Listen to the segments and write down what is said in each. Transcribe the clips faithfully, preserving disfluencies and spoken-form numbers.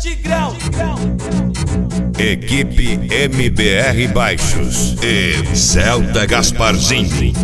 Tigrão. Equipe M B R Baixos e Celta Gasparzinho.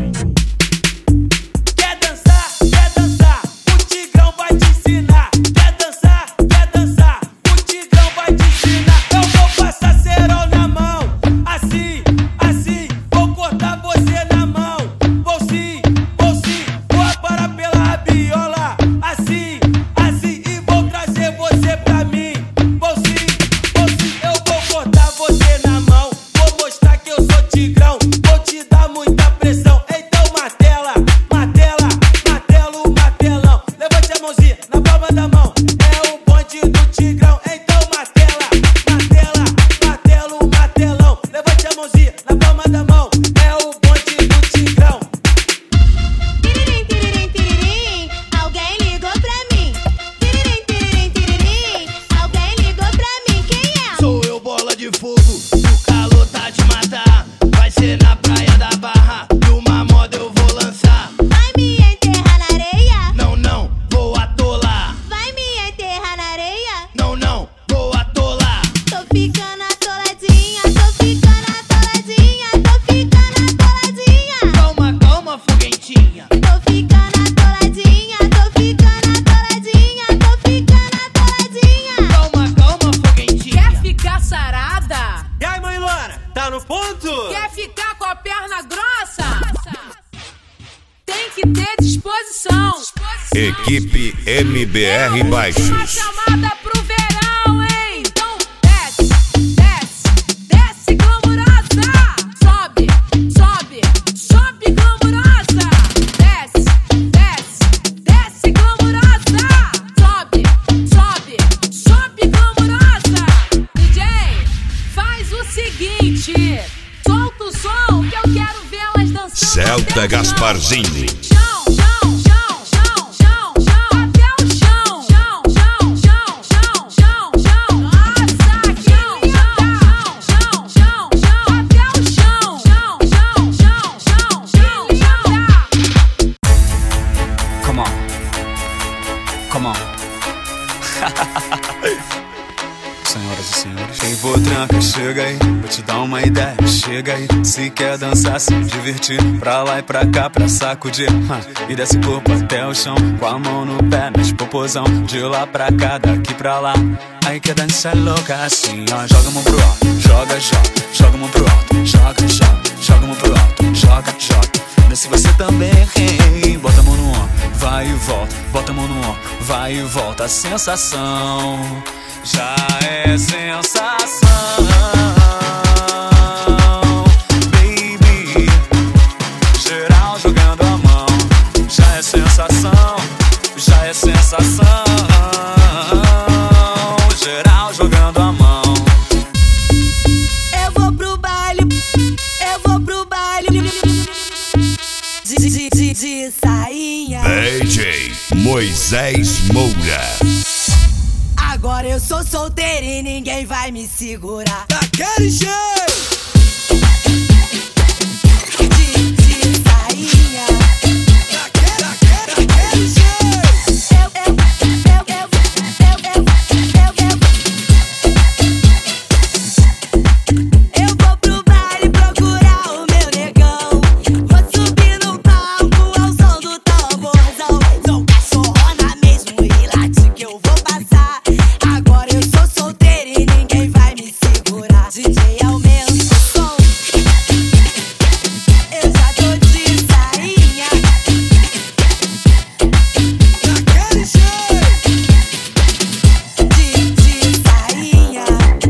Quer dançar? Quer dançar? O Tigrão vai te ensinar. Quer dançar? Quer dançar? O Tigrão vai te ensinar. Eu vou passar cerol na mão, assim, assim. Vou cortar você na mão. Vou sim, vou sim. Vou aparar pela rabiola, assim, assim. E vou trazer você pra mim. Vou sim, vou sim. Eu vou cortar você na mão. Vou mostrar que eu sou Tigrão. Vou te dar muita pressão. Então martela, martela, martelo, martelão. Levante a mãozinha na palma da mão. É o bonde do Tigrão. Então martela, martela, martelo, martelão. Levante a mãozinha na palma da mão. É o bonde do Tigrão. Tiririm, tiririm, tiririm, alguém ligou pra mim. Tiririm, tiririm, tiririm, alguém ligou pra mim. Quem é? Sou eu, bola de fogo, o calor tá de matar. Vai ser na praia da Barra, numa moda eu vou lançar. Vai me enterrar na areia? Não, não, vou atolar. Vai me enterrar na areia? Não, não, vou atolar. Tô ficando atoladinha, tô ficando atoladinha, tô ficando atoladinha. Calma, calma, foguentinha. Tô ficando atoladinha, tô ficando atoladinha, tô ficando atoladinha. Calma, calma, foguentinha. Quer ficar sarada? E aí, mãe Lora? Tá no ponto? Quer ficar com a perna grossa? Tem que ter disposição. Equipe M B R Uma Baixos. chamada pro verão, hein? Então desce, desce, desce glamurosa. Sobe, sobe, sobe glamurosa. Desce, desce, desce glamurosa. Sobe, sobe, sobe glamurosa. D J, faz o seguinte, solta o som que eu quero vê-las dançando. Celta até o Gasparzinho. chão. Chão, chão, chão, chão, chão, até o chão. Chão, chão, chão, chão, chão, chão. Nossa, chão, chão, chão, chão, chão, até o chão. Chão, chão, chão, chão, chão, chão. Come on. Come on. Senhoras e senhores, quem for tranca, chega aí. Vou te dar uma ideia, chega aí. Se quer dançar, se divertir, pra lá e pra cá, pra sacudir, e desce corpo até o chão, com a mão no pé, mexe popozão, de lá pra cá, daqui pra lá. Aí quer dançar louca assim, ó. Joga a mão pro alto, joga, joga. Joga a mão pro alto, joga, joga. Joga a mão pro alto, joga, joga. Desce você também, hein? Bota a mão no ombro, vai e volta. Bota a mão no ombro, vai e volta. A sensação já é sensação, baby. Geral jogando a mão, já é sensação, já é sensação. Geral jogando a mão. Eu vou pro baile, eu vou pro baile de, de, de, de sainha. D J Moisés Moura. Agora eu sou solteira e ninguém vai me segurar. Daquele jeito. De, de sainha. Daquele, daquele, daquele jeito. Eu, eu, eu, eu, eu, eu, eu, eu. Eu vou pro baile procurar o meu negão. Vou subir no palco ao som do tamborzão. Sou cachorrona mesmo e late que eu vou passar. Agora eu sou solteira e ninguém vai me segurar. D J aumenta o som. Eu já tô de sainha. Daquele jeito. De, de sainha.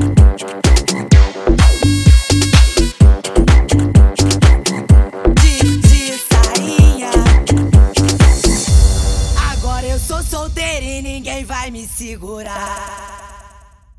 De, de sainha. Agora eu sou solteira e ninguém vai me segurar.